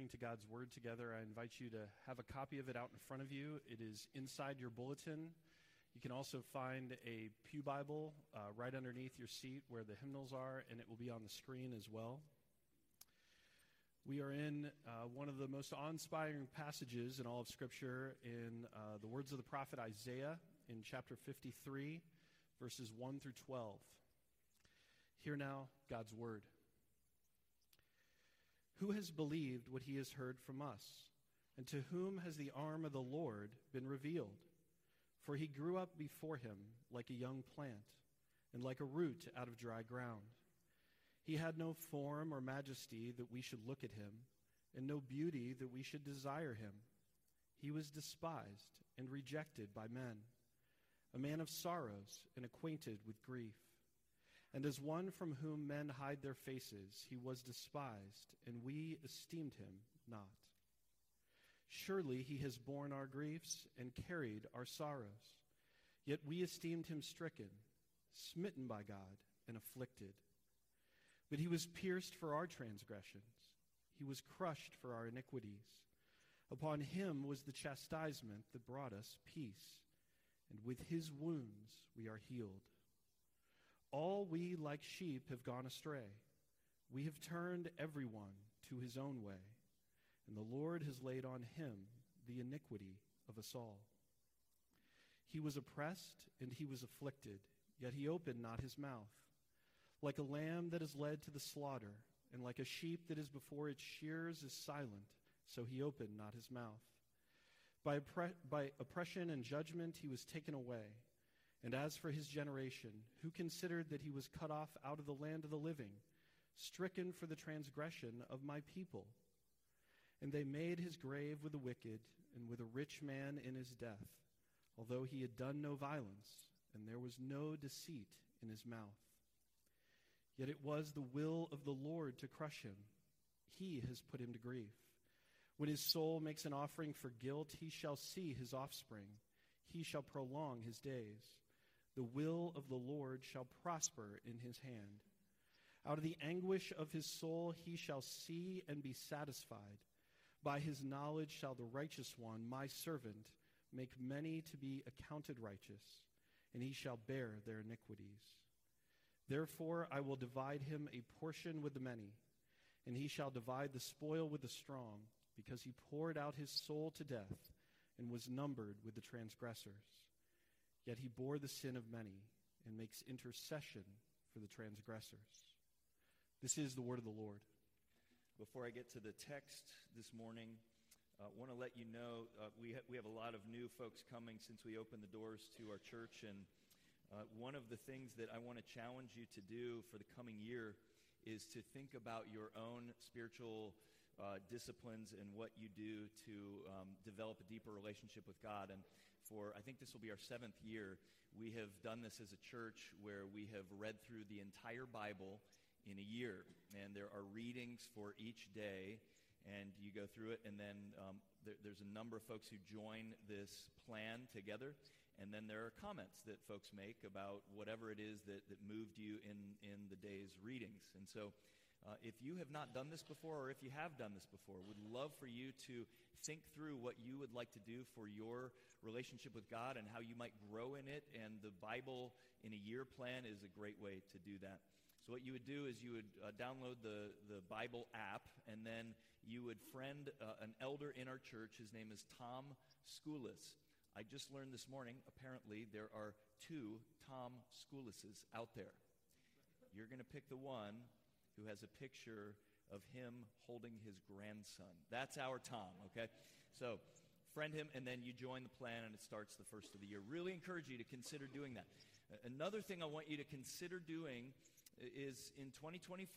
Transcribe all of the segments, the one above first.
turning to God's Word together, I invite you to have a copy of it out in front of you. It is inside your bulletin. You can also find a pew Bible right underneath your seat where the hymnals are, and it will be on the screen as well. We are in one of the most awe-inspiring passages in all of Scripture in the words of the prophet Isaiah in chapter 53, verses 1 through 12. Hear now God's Word. Who has believed what he has heard from us? And to whom has the arm of the Lord been revealed? For he grew up before him like a young plant, and like a root out of dry ground. He had no form or majesty that we should look at him, and no beauty that we should desire him. He was despised and rejected by men, a man of sorrows and acquainted with grief. And as one from whom men hide their faces, he was despised, and we esteemed him not. Surely he has borne our griefs and carried our sorrows. Yet we esteemed him stricken, smitten by God, and afflicted. But he was pierced for our transgressions. He was crushed for our iniquities. Upon him was the chastisement that brought us peace, and with his wounds we are healed. All we like sheep have gone astray. We have turned everyone to his own way, and the Lord has laid on him the iniquity of us all. He was oppressed and he was afflicted, yet he opened not his mouth. Like a lamb that is led to the slaughter, and like a sheep that is before its shearers is silent, so he opened not his mouth. By oppression and judgment he was taken away. And as for his generation, who considered that he was cut off out of the land of the living, stricken for the transgression of my people? And they made his grave with the wicked and with a rich man in his death, although he had done no violence, and there was no deceit in his mouth. Yet it was the will of the Lord to crush him. He has put him to grief. When his soul makes an offering for guilt, he shall see his offspring. He shall prolong his days. The will of the Lord shall prosper in his hand. Out of the anguish of his soul he shall see and be satisfied. By his knowledge shall the righteous one, my servant, make many to be accounted righteous, and he shall bear their iniquities. Therefore I will divide him a portion with the many, and he shall divide the spoil with the strong, because he poured out his soul to death and was numbered with the transgressors. Yet he bore the sin of many and makes intercession for the transgressors. This is the word of the Lord. Before I get to the text this morning, I want to let you know we have a lot of new folks coming since we opened the doors to our church, and one of the things that I want to challenge you to do for the coming year is to think about your own spiritual disciplines and what you do to develop a deeper relationship with God. And I think this will be our 7th year, we have done this as a church where we have read through the entire Bible in a year. And there are readings for each day, and you go through it, and then there's a number of folks who join this plan together. And then there are comments that folks make about whatever it is that moved you in the day's readings. And so if you have not done this before, or if you have done this before, would love for you to think through what you would like to do for your relationship with God and how you might grow in it. And the Bible in a year plan is a great way to do that. So what you would do is you would download the Bible app, and then you would friend an elder in our church. His name is Tom Schoolis. I just learned this morning, apparently, there are 2 Tom Schoolises out there. You're going to pick the one who has a picture of him holding his grandson. That's our Tom, okay? So friend him, and then you join the plan, and it starts the first of the year. Really encourage you to consider doing that. Another thing I want you to consider doing is in 2024,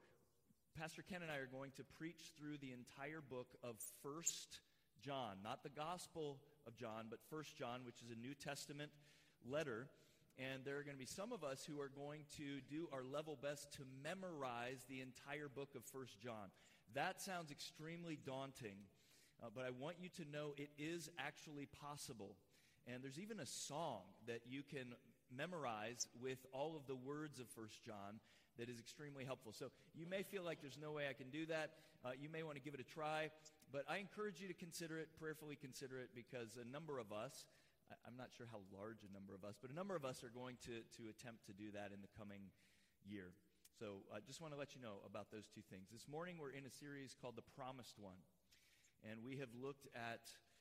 Pastor Ken and I are going to preach through the entire book of 1 John, not the Gospel of John, but 1 John, which is a New Testament letter. And there are going to be some of us who are going to do our level best to memorize the entire book of 1 John. That sounds extremely daunting, but I want you to know it is actually possible. And there's even a song that you can memorize with all of the words of 1 John that is extremely helpful. So you may feel like there's no way I can do that. You may want to give it a try, but I encourage you to consider it, prayerfully consider it, because a number of us, I'm not sure how large a number of us, but a number of us are going to attempt to do that in the coming year. So I just want to let you know about those two things. This morning we're in a series called The Promised One, and we have looked at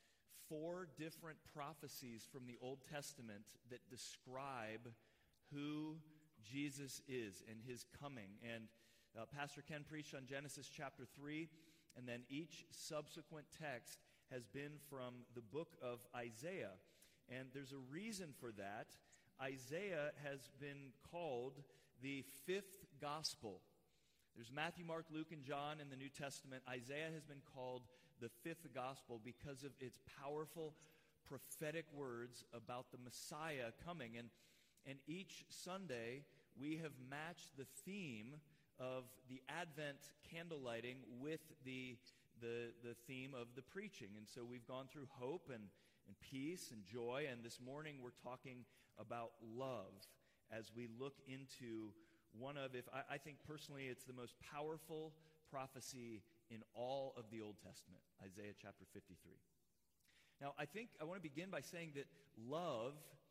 4 different prophecies from the Old Testament that describe who Jesus is and his coming. And Pastor Ken preached on Genesis chapter 3, and then each subsequent text has been from the book of Isaiah. And there's a reason for that. Isaiah has been called the 5th gospel. There's Matthew, Mark, Luke, and John in the New Testament. Isaiah has been called the 5th gospel because of its powerful prophetic words about the Messiah coming. And each Sunday, we have matched the theme of the Advent candle lighting with the theme of the preaching. And so we've gone through hope and peace and joy, and this morning we're talking about love as we look into one of, I think personally it's the most powerful prophecy in all of the Old Testament, Isaiah chapter 53. Now, I want to begin by saying that love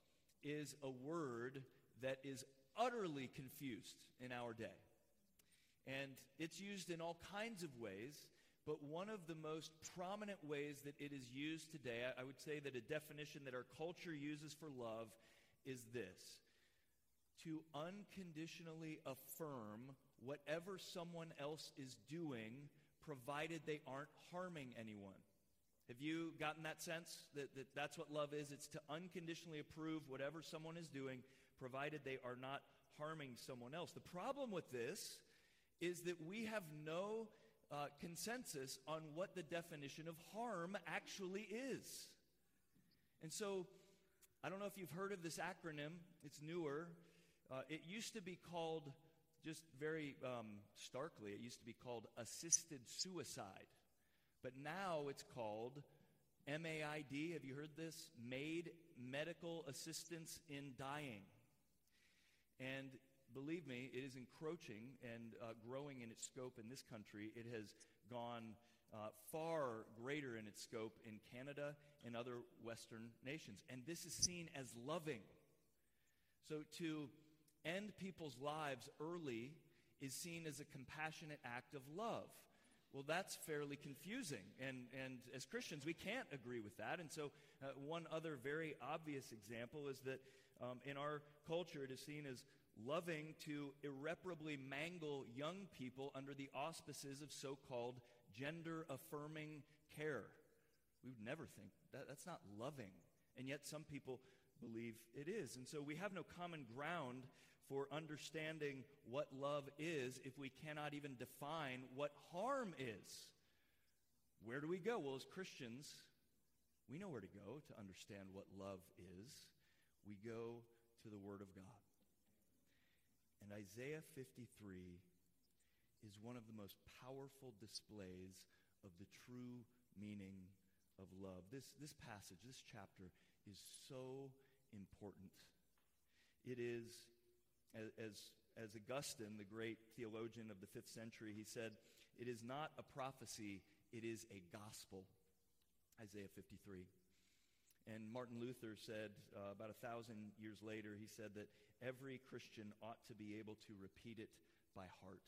is a word that is utterly confused in our day. And it's used in all kinds of ways, but one of the most prominent ways that it is used today, I would say that a definition that our culture uses for love is this: to unconditionally affirm whatever someone else is doing, provided they aren't harming anyone. Have you gotten that sense? That's what love is? It's to unconditionally approve whatever someone is doing, provided they are not harming someone else. The problem with this is that we have no consensus on what the definition of harm actually is. And so, I don't know if you've heard of this acronym. It's newer. It used to be called, just very starkly, it used to be called assisted suicide. But now it's called MAID. Have you heard this? Made Medical Assistance in Dying. And believe me, it is encroaching and growing in its scope in this country. It has gone far greater in its scope in Canada and other Western nations. And this is seen as loving. So to end people's lives early is seen as a compassionate act of love. Well, that's fairly confusing, and as Christians, we can't agree with that. And so one other very obvious example is that in our culture, it is seen as loving to irreparably mangle young people under the auspices of so-called gender-affirming care. We would never think that's not loving, and yet some people believe it is. And so we have no common ground for understanding what love is if we cannot even define what harm is. Where do we go? Well, as Christians, we know where to go to understand what love is. We go to the Word of God. And Isaiah 53 is one of the most powerful displays of the true meaning of love. This passage, this chapter, is so important. It is, as Augustine, the great theologian of the 5th century, he said, it is not a prophecy, it is a gospel. Isaiah 53. And Martin Luther said, about 1,000 years later, he said that every Christian ought to be able to repeat it by heart.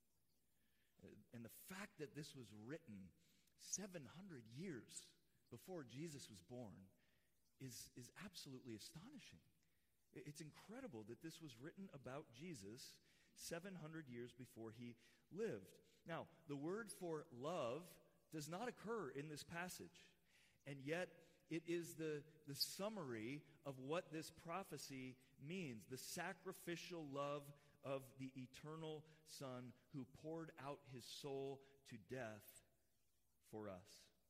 And the fact that this was written 700 years before Jesus was born is absolutely astonishing. It's incredible that this was written about Jesus 700 years before he lived. Now, the word for love does not occur in this passage, and yet it is the summary of what this prophecy means, the sacrificial love of the eternal Son who poured out his soul to death for us.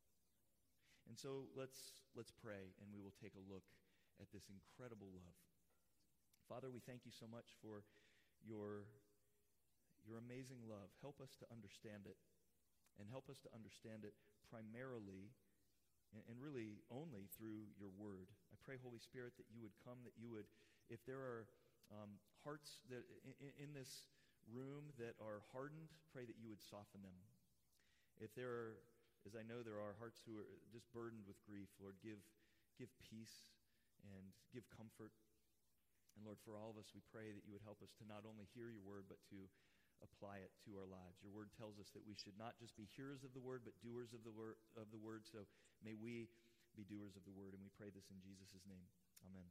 And so let's pray, and we will take a look at this incredible love. Father, we thank you so much for your amazing love. Help us to understand it, and help us to understand it primarily and really only through your word. I pray, Holy Spirit, that you would come, that you would, if there are hearts that in this room that are hardened, pray that you would soften them. If there are, as I know there are, hearts who are just burdened with grief, Lord, give peace and give comfort. And Lord, for all of us, we pray that you would help us to not only hear your word, but to apply it to our lives. Your word tells us that we should not just be hearers of the word, but doers of the word. So may we be doers of the word, and we pray this in Jesus' name. Amen.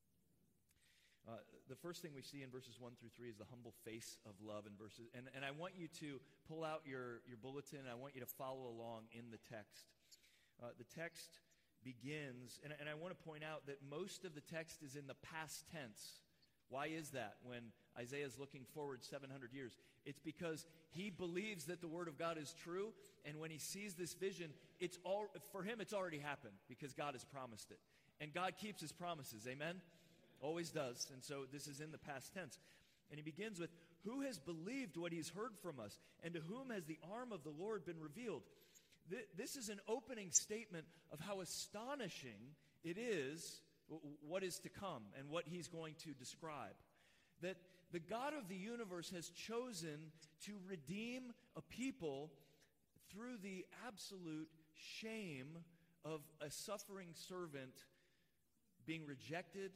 The first thing we see in verses 1 through 3 is the humble face of love in verses. And I want you to pull out your bulletin, and I want you to follow along in the text. The text begins, and I want to point out that most of the text is in the past tense. Why is that when Isaiah is looking forward 700 years? It's because he believes that the word of God is true, and when he sees this vision, for him it's already happened because God has promised it. And God keeps his promises, amen? Always does. And so this is in the past tense. And he begins with, who has believed what he's heard from us, and to whom has the arm of the Lord been revealed? This is an opening statement of how astonishing it is what is to come and what he's going to describe. That the God of the universe has chosen to redeem a people through the absolute shame of a suffering servant being rejected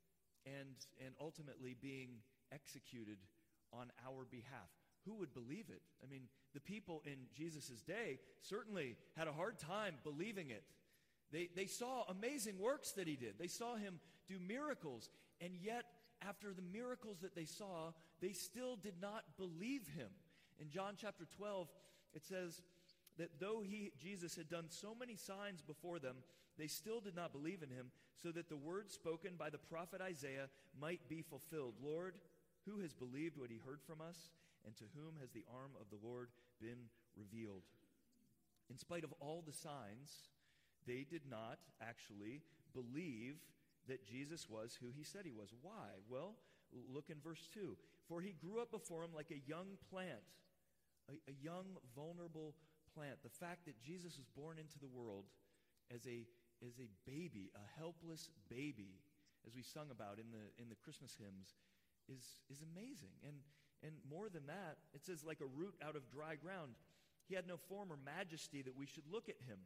and ultimately being executed on our behalf. Who would believe it? I mean, the people in Jesus' day certainly had a hard time believing it. They saw amazing works that he did. They saw him do miracles. And yet, after the miracles that they saw, they still did not believe him. In John chapter 12, it says that though Jesus had done so many signs before them, they still did not believe in him, so that the word spoken by the prophet Isaiah might be fulfilled. Lord, who has believed what he heard from us, and to whom has the arm of the Lord been revealed? In spite of all the signs, they did not actually believe that Jesus was who he said he was. Why? Well, look in verse 2. For he grew up before him like a young plant, a young, vulnerable plant. The fact that Jesus was born into the world as a baby, a helpless baby, as we sung about in the Christmas hymns, is amazing. And more than that, it says like a root out of dry ground. He had no form or majesty that we should look at him.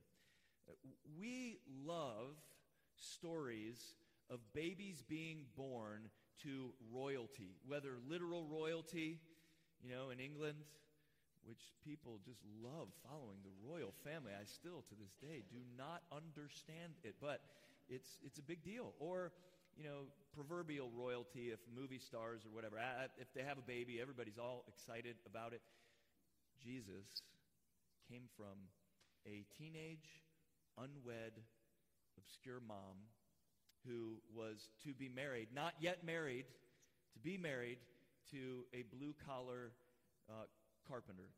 We love stories of babies being born to royalty, whether literal royalty, in England, which people just love following the royal family. I still, to this day, do not understand it, but it's a big deal. Or, proverbial royalty, if movie stars or whatever, if they have a baby, everybody's all excited about it. Jesus came from a teenage, unwed, obscure mom who was to be married, not yet married, to be married to a blue-collar carpenter.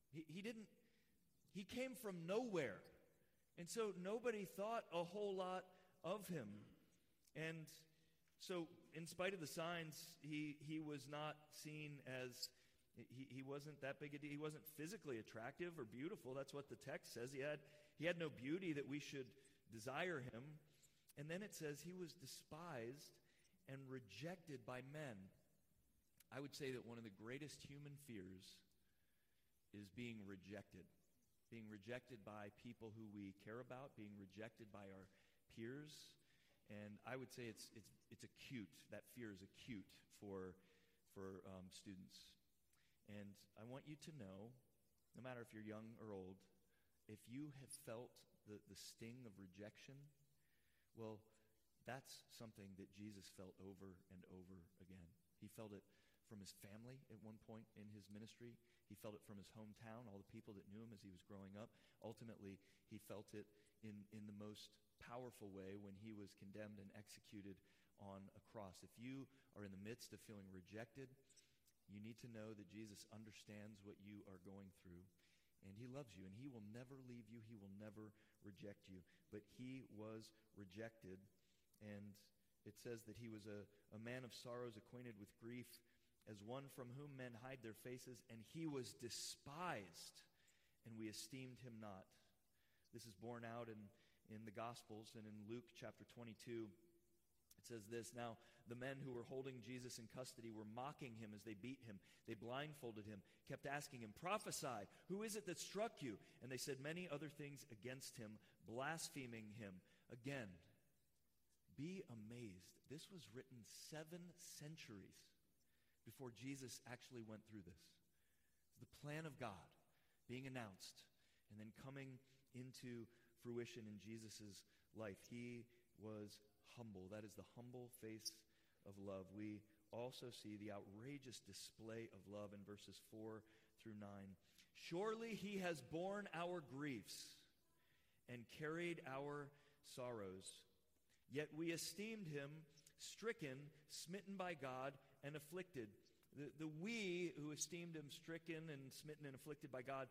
He came from nowhere. And so nobody thought a whole lot of him. And so in spite of the signs, he was not seen as, he wasn't that big a deal. He wasn't physically attractive or beautiful. That's what the text says. He had no beauty that we should desire him. And then it says he was despised and rejected by men. I would say that one of the greatest human fears is being rejected by people who we care about, being rejected by our peers. And I would say it's acute. That fear is acute for students. And I want you to know, no matter if you're young or old, if you have felt the sting of rejection, well, that's something that Jesus felt over and over again. He felt it from his family at one point in his ministry. He felt it from his hometown, all the people that knew him as he was growing up. Ultimately, he felt it in the most powerful way when he was condemned and executed on a cross. If you are in the midst of feeling rejected, you need to know that Jesus understands what you are going through, and he loves you, and he will never leave you. He will never reject you. But he was rejected, and it says that he was a man of sorrows, acquainted with grief, as one from whom men hide their faces, and he was despised, and we esteemed him not. This is borne out in the Gospels, and in Luke chapter 22, it It says this, "Now the men who were holding Jesus in custody were mocking him as they beat him. They blindfolded him, kept asking him, 'Prophesy, who is it that struck you?' And they said many other things against him, blaspheming him." Again, be amazed. This was written 7 centuries before Jesus actually went through this. It's the plan of God being announced and then coming into fruition in Jesus' life. He was humble. That is the humble face of love. We also see the outrageous display of love in verses 4 through 9. "Surely he has borne our griefs and carried our sorrows. Yet we esteemed him stricken, smitten by God, and afflicted." The we who esteemed him stricken and smitten and afflicted by God,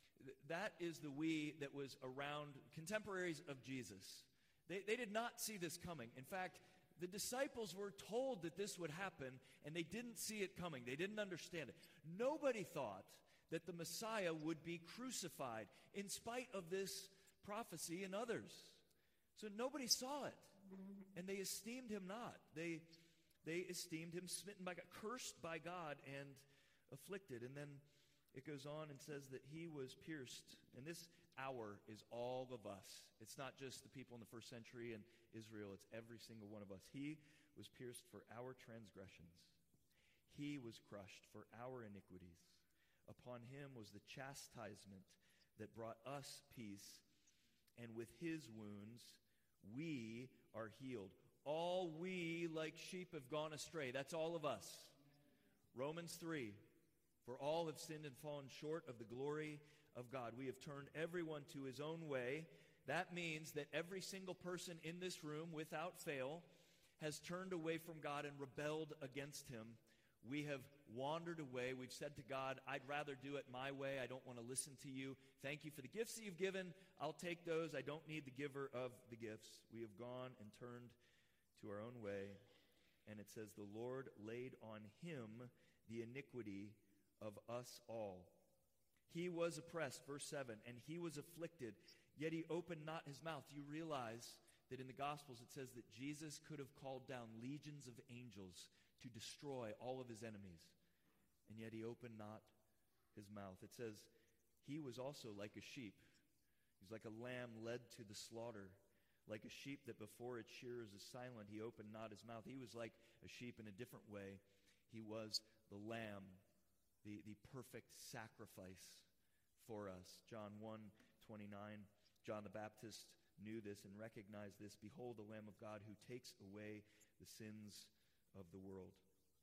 that is the we that was around contemporaries of Jesus. They did not see this coming. In fact, the disciples were told that this would happen, and they didn't see it coming. They didn't understand it. Nobody thought that the Messiah would be crucified in spite of this prophecy and others. So nobody saw it, and they esteemed him not. They esteemed him smitten by God, cursed by God, and afflicted. And then it goes on and says that he was pierced. And this "our" is all of us. It's not just the people in the first century and Israel. It's every single one of us. He was pierced for our transgressions. He was crushed for our iniquities. Upon him was the chastisement that brought us peace, and with his wounds we are healed. All we like sheep have gone astray. That's all of us. Romans 3, "For all have sinned and fallen short of the glory of God. We have turned everyone to his own way." That means that every single person in this room, without fail, has turned away from God and rebelled against him. We have wandered away. We've said to God, "I'd rather do it my way. I don't want to listen to you. Thank you for the gifts that you've given. I'll take those. I don't need the giver of the gifts." We have gone and turned to our own way. And it says, "The Lord laid on him the iniquity of us all. He was oppressed," verse 7, "and he was afflicted, yet he opened not his mouth." Do you realize that in the Gospels it says that Jesus could have called down legions of angels to destroy all of his enemies, and yet he opened not his mouth? It says, "He was also like a sheep." He's like a lamb led to the slaughter. Like a sheep that before its shearers is silent, he opened not his mouth. He was like a sheep in a different way. He was the lamb, the perfect sacrifice for us. John 1:29. John the Baptist knew this and recognized this. "Behold, the Lamb of God who takes away the sins of the world."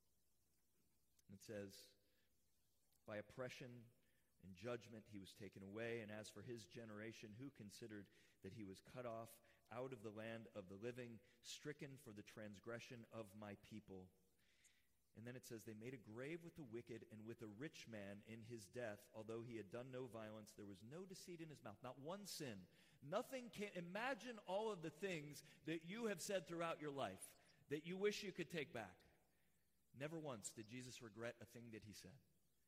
And it says, "By oppression and judgment he was taken away. And as for his generation, who considered that he was cut off out of the land of the living, stricken for the transgression of my people." And then it says, "They made a grave with the wicked and with a rich man in his death. Although he had done no violence, there was no deceit in his mouth." Not one sin. Nothing can. Imagine all of the things that you have said throughout your life that you wish you could take back. Never once did Jesus regret a thing that he said.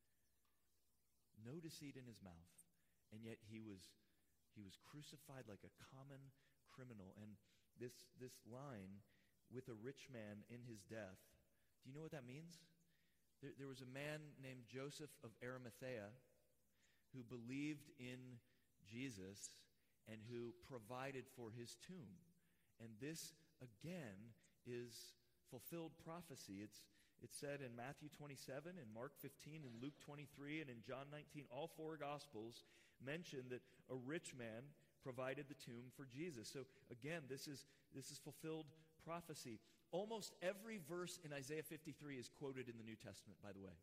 No deceit in his mouth. And yet he was crucified like a common criminal. And this line, "with a rich man in his death," do you know what that means? There was a man named Joseph of Arimathea who believed in Jesus and who provided for his tomb. And this, again, is fulfilled prophecy. It's said in Matthew 27, in Mark 15, in Luke 23, and in John 19. All four Gospels mention that a rich man provided the tomb for Jesus. So again, this is fulfilled prophecy. Almost every verse in Isaiah 53 is quoted in the New Testament, by the way.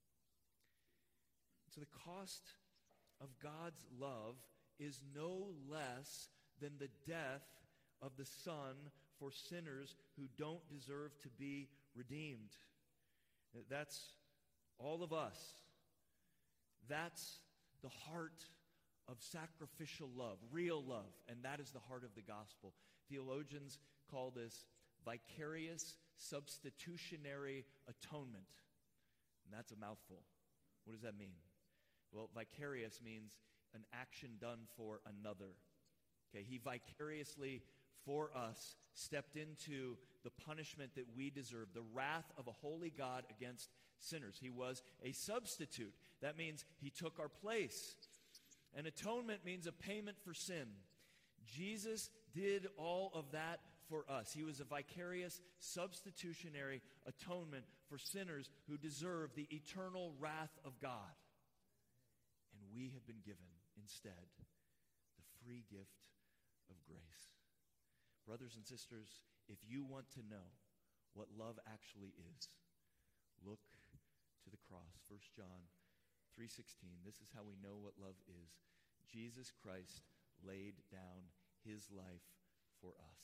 So the cost of God's love is no less than the death of the Son for sinners who don't deserve to be redeemed. That's all of us. That's the heart of sacrificial love, real love, and that is the heart of the gospel. Theologians call this vicarious substitutionary atonement. And that's a mouthful. What does that mean? Well, vicarious means an action done for another. Okay, he vicariously for us stepped into the punishment that we deserve, the wrath of a holy God against sinners. He was a substitute. That means he took our place. And atonement means a payment for sin. Jesus did all of that for us. He was a vicarious, substitutionary atonement for sinners who deserve the eternal wrath of God. And we have been given, instead, the free gift of grace. Brothers and sisters, if you want to know what love actually is, look to the cross. 1 John 3:16. This is how we know what love is. Jesus Christ laid down his life for us.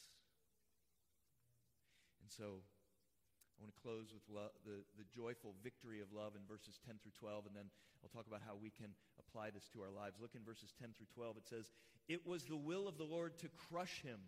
And so I want to close with the joyful victory of love in verses 10 through 12, and then I'll talk about how we can apply this to our lives. Look in verses 10 through 12. It says, "It was the will of the Lord to crush him.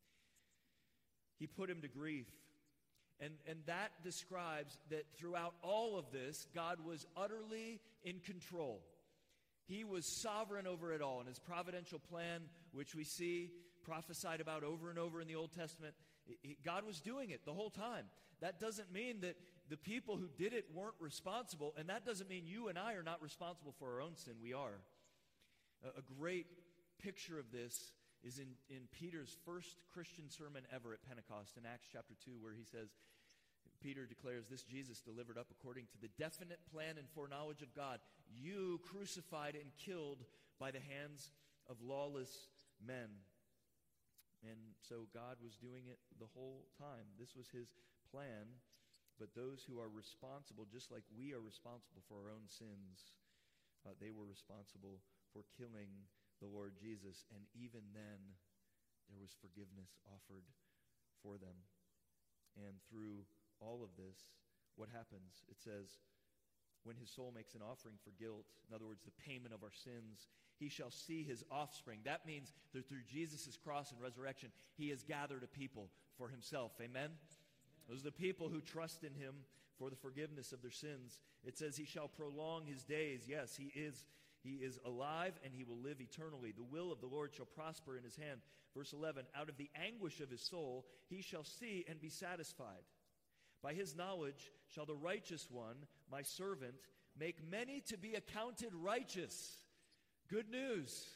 He put him to grief." And that describes that throughout all of this, God was utterly in control. He was sovereign over it all. And his providential plan, which we see prophesied about over and over in the Old Testament, God was doing it the whole time. That doesn't mean that the people who did it weren't responsible, and that doesn't mean you and I are not responsible for our own sin. We are. A great picture of this is in Peter's first Christian sermon ever at Pentecost in Acts chapter 2, where he says, Peter declares, "This Jesus delivered up according to the definite plan and foreknowledge of God, you crucified and killed by the hands of lawless men." And so God was doing it the whole time. This was his plan. But those who are responsible, just like we are responsible for our own sins, they were responsible for killing the Lord Jesus. And even then, there was forgiveness offered for them. And through all of this, what happens? It says, when his soul makes an offering for guilt, in other words, the payment of our sins, he shall see his offspring. That means that through Jesus' cross and resurrection, he has gathered a people for himself. Amen? Those are the people who trust in him for the forgiveness of their sins. It says he shall prolong his days. Yes, he is alive and he will live eternally. The will of the Lord shall prosper in his hand. Verse 11, out of the anguish of his soul he shall see and be satisfied. By his knowledge shall the righteous one, my servant, make many to be accounted righteous. Good news.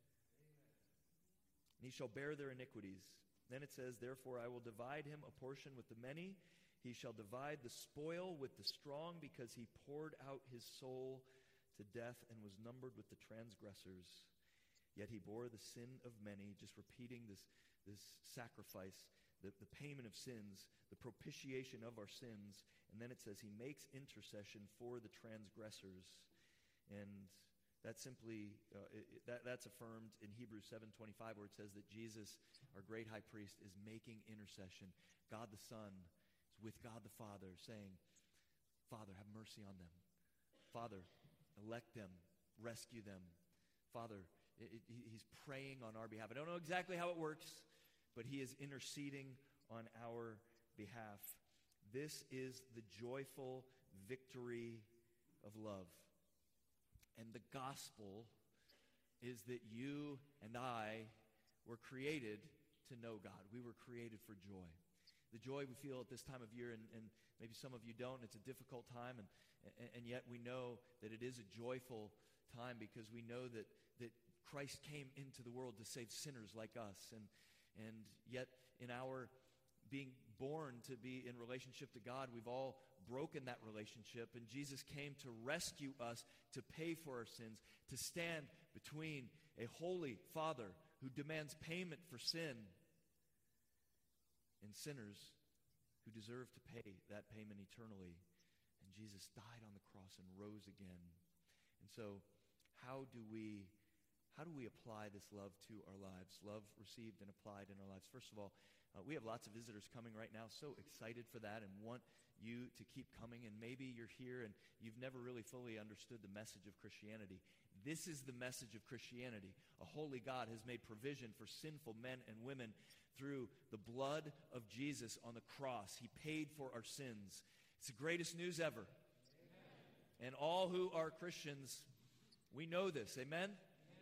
And he shall bear their iniquities. Then it says, therefore I will divide him a portion with the many. He shall divide the spoil with the strong, because he poured out his soul to death and was numbered with the transgressors. Yet he bore the sin of many, just repeating this sacrifice, the payment of sins, the propitiation of our sins. And then it says he makes intercession for the transgressors. And that simply, that's affirmed in Hebrews 7:25, where it says that Jesus, our great high priest, is making intercession. God the Son is with God the Father, saying, Father, have mercy on them. Father, elect them, rescue them. Father, he's praying on our behalf. I don't know exactly how it works, but he is interceding on our behalf. This is the joyful victory of love. And the gospel is that you and I were created to know God. We were created for joy. The joy we feel at this time of year, and maybe some of you don't, it's a difficult time, and yet we know that it is a joyful time because we know that Christ came into the world to save sinners like us. And yet in our being born to be in relationship to God, we've all broken that relationship, and Jesus came to rescue us, to pay for our sins, to stand between a holy Father who demands payment for sin and sinners who deserve to pay that payment eternally. And Jesus died on the cross and rose again. And so how do we apply this love to our lives? Love received and applied in our lives. First of all, we have lots of visitors coming right now. So excited for that and want you to keep coming. And maybe you're here and you've never really fully understood the message of Christianity. This is the message of Christianity. A holy God has made provision for sinful men and women through the blood of Jesus on the cross. He paid for our sins. It's the greatest news ever. Amen. And all who are Christians, we know this. Amen?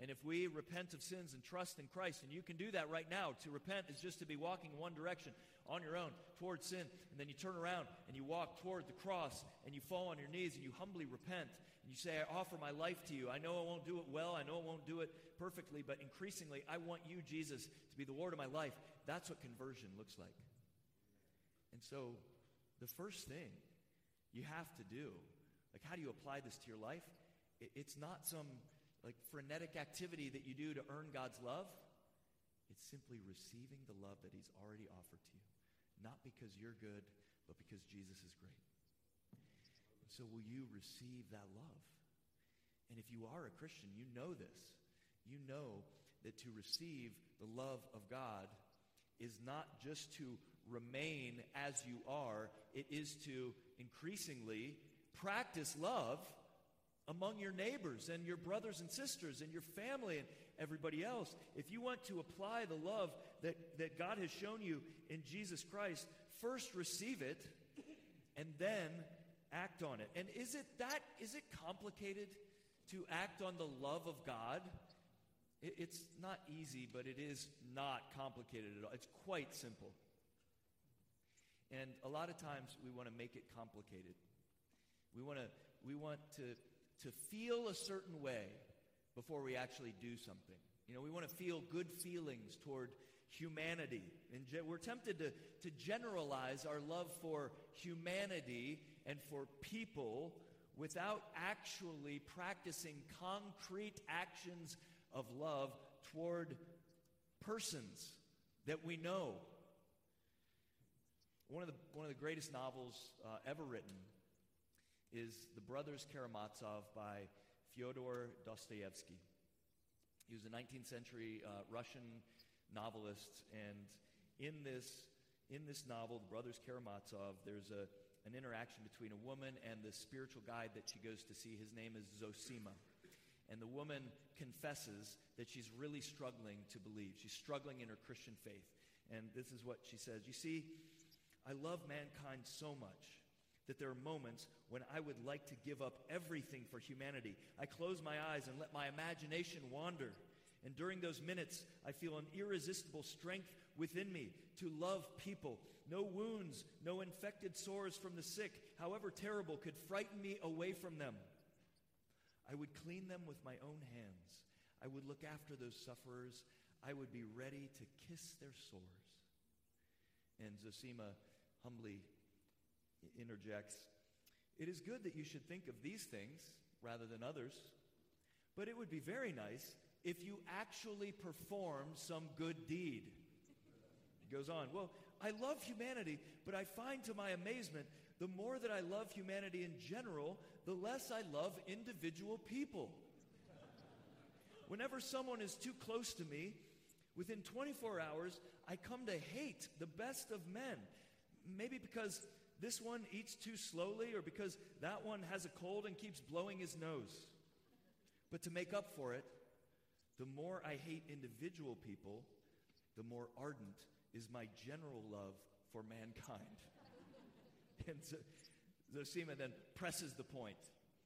And if we repent of sins and trust in Christ, and you can do that right now, to repent is just to be walking in one direction on your own towards sin, and then you turn around and you walk toward the cross, and you fall on your knees and you humbly repent, and you say, I offer my life to you. I know I won't do it well, I know I won't do it perfectly, but increasingly I want you, Jesus, to be the Lord of my life. That's what conversion looks like. And so the first thing you have to do, like, how do you apply this to your life? It's not some like frenetic activity that you do to earn God's love. It's simply receiving the love that he's already offered to you. Not because you're good, but because Jesus is great. And so will you receive that love? And if you are a Christian, you know this. You know that to receive the love of God is not just to remain as you are. It is to increasingly practice love among your neighbors and your brothers and sisters and your family and everybody else. If you want to apply the love that God has shown you in Jesus Christ, first receive it and then act on it. And is it complicated to act on the love of God? It's not easy, but it is not complicated at all. It's quite simple. And a lot of times we want to make it complicated. We want to feel a certain way before we actually do something. You know, we want to feel good feelings toward humanity. And we're tempted to generalize our love for humanity and for people without actually practicing concrete actions of love toward persons that we know. One of the greatest novels ever written is The Brothers Karamazov by Fyodor Dostoevsky. He was a 19th century Russian novelist, and in this novel, The Brothers Karamazov, there's an interaction between a woman and the spiritual guide that she goes to see. His name is Zosima. And the woman confesses that she's really struggling to believe. She's struggling in her Christian faith. And this is what she says. You see, I love mankind so much that there are moments when I would like to give up everything for humanity. I close my eyes and let my imagination wander. And during those minutes, I feel an irresistible strength within me to love people. No wounds, no infected sores from the sick, however terrible, could frighten me away from them. I would clean them with my own hands. I would look after those sufferers. I would be ready to kiss their sores. And Zosima humbly interjects, it is good that you should think of these things rather than others, but it would be very nice if you actually perform some good deed. He goes on, well, I love humanity, but I find to my amazement, the more that I love humanity in general, the less I love individual people. Whenever someone is too close to me, within 24 hours, I come to hate the best of men. Maybe because this one eats too slowly, or because that one has a cold and keeps blowing his nose. But to make up for it, the more I hate individual people, the more ardent is my general love for mankind. And Zosima then presses the point.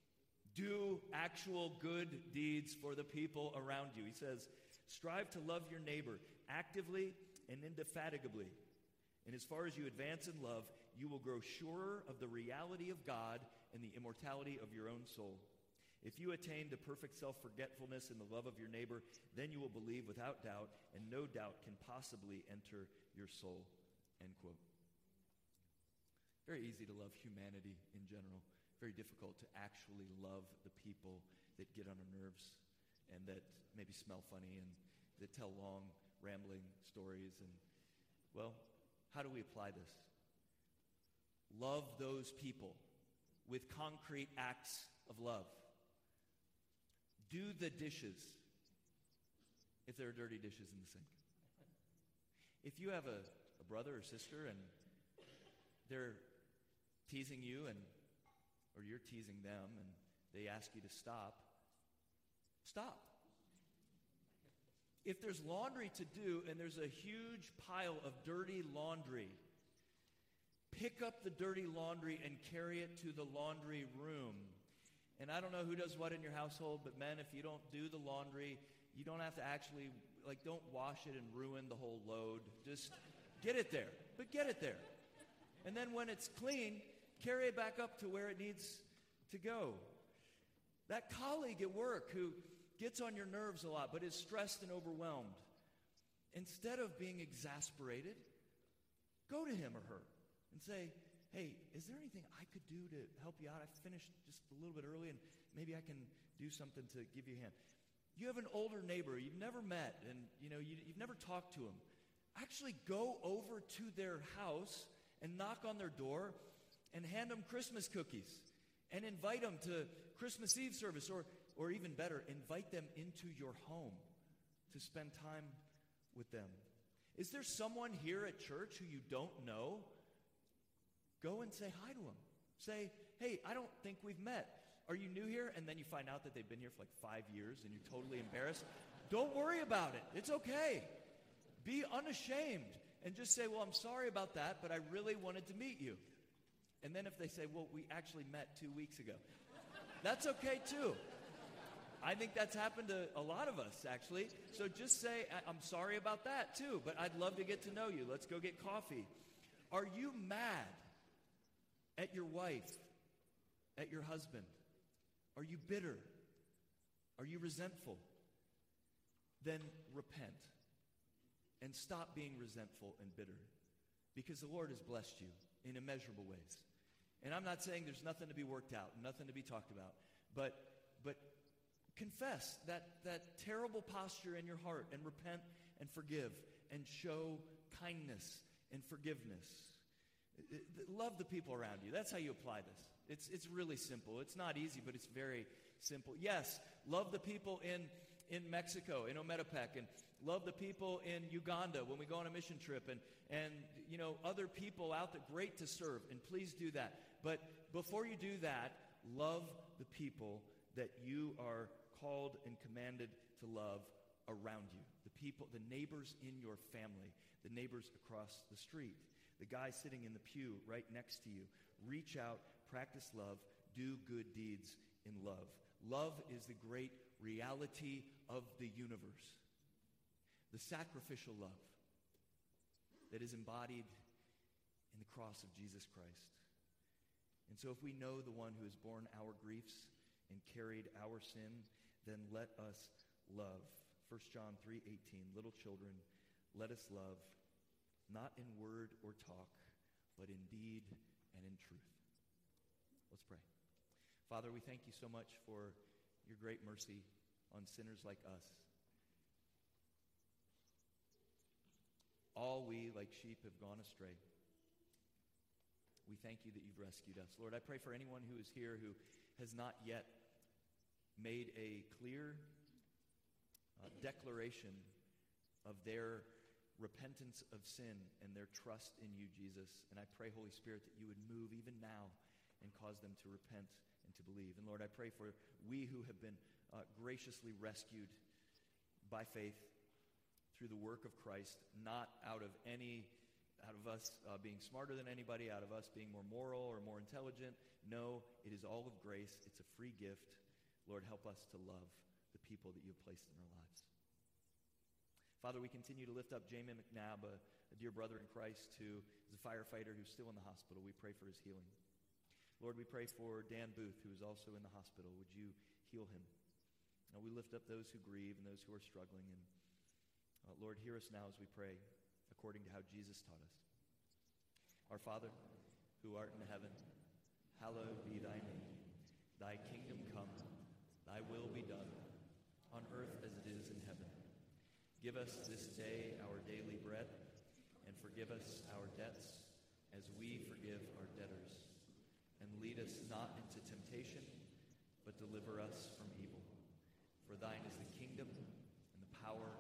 Do actual good deeds for the people around you. He says, strive to love your neighbor actively and indefatigably. And as far as you advance in love, you will grow surer of the reality of God and the immortality of your own soul. If you attain to perfect self-forgetfulness in the love of your neighbor, then you will believe without doubt, and no doubt can possibly enter your soul. End quote. Very easy to love humanity in general. Very difficult to actually love the people that get on our nerves and that maybe smell funny and that tell long, rambling stories. And, well, how do we apply this? Love those people with concrete acts of love. Do the dishes if there are dirty dishes in the sink. If you have a brother or sister and they're teasing you or you're teasing them and they ask you to stop, stop. If there's laundry to do and there's a huge pile of dirty laundry, pick up the dirty laundry and carry it to the laundry room. And I don't know who does what in your household, but men, if you don't do the laundry, You don't have to actually, don't wash it and ruin the whole load. Just get it there, but get it there. And then when it's clean, carry it back up to where it needs to go. That colleague at work who gets on your nerves a lot but is stressed and overwhelmed, instead of being exasperated, go to him or her and say, hey, is there anything I could do to help you out? I finished just a little bit early and maybe I can do something to give you a hand. You have an older neighbor you've never met and you've never talked to him. Actually go over to their house and knock on their door and hand them Christmas cookies and invite them to Christmas Eve service, or even better, invite them into your home to spend time with them. Is there someone here at church who you don't know? Go and say hi to them. Say, hey, I don't think we've met. Are you new here? And then you find out that they've been here for 5 years and you're totally embarrassed. Don't worry about it. It's okay. Be unashamed and just say, well, I'm sorry about that, but I really wanted to meet you. And then if they say, well, we actually met 2 weeks ago, that's okay too. I think that's happened to a lot of us, actually. So just say, I'm sorry about that too, but I'd love to get to know you. Let's go get coffee. Are you mad at your wife, at your husband? Are you bitter? Are you resentful? Then repent and stop being resentful and bitter, because the Lord has blessed you in immeasurable ways. And I'm not saying there's nothing to be worked out, nothing to be talked about, but confess that terrible posture in your heart and repent and forgive and show kindness and forgiveness. Love the people around you. That's how you apply this. It's really simple. It's not easy, but it's very simple. Yes, love the people in Mexico, in Ometepec, and love the people in Uganda when we go on a mission trip, and other people out there, great to serve, and please do that. But before you do that, love the people that you are called and commanded to love around you. The people, the neighbors in your family, the neighbors across the street, the guy sitting in the pew right next to you. Reach out, practice love, do good deeds in love. Love is the great reality of the universe. The sacrificial love that is embodied in the cross of Jesus Christ. And so if we know the one who has borne our griefs and carried our sin, then let us love. 1 John 3:18, little children, let us love, not in word or talk, but in deed and in truth. Let's pray. Father, we thank you so much for your great mercy on sinners like us. All we, like sheep, have gone astray. We thank you that you've rescued us. Lord, I pray for anyone who is here who has not yet made a clear declaration of their repentance of sin and their trust in you, Jesus. And I pray, Holy Spirit, that you would move even now and cause them to repent and to believe. And Lord, I pray for we who have been graciously rescued by faith through the work of Christ, not out of us being smarter than anybody, out of us being more moral or more intelligent. No, it is all of grace. It's a free gift. Lord, help us to love the people that you have placed in our lives. Father, we continue to lift up Jamin McNabb, a dear brother in Christ who is a firefighter who's still in the hospital. We pray for his healing. Lord, we pray for Dan Booth, who is also in the hospital. Would you heal him? Now, we lift up those who grieve and those who are struggling. And Lord, hear us now as we pray, according to how Jesus taught us. Our Father, who art in heaven, hallowed be thy name. Thy kingdom come, thy will be done, on earth as it is in heaven. Give us this day our daily bread, and forgive us our debts as we forgive our debtors. And lead us not into temptation, but deliver us from evil. For thine is the kingdom, and the power,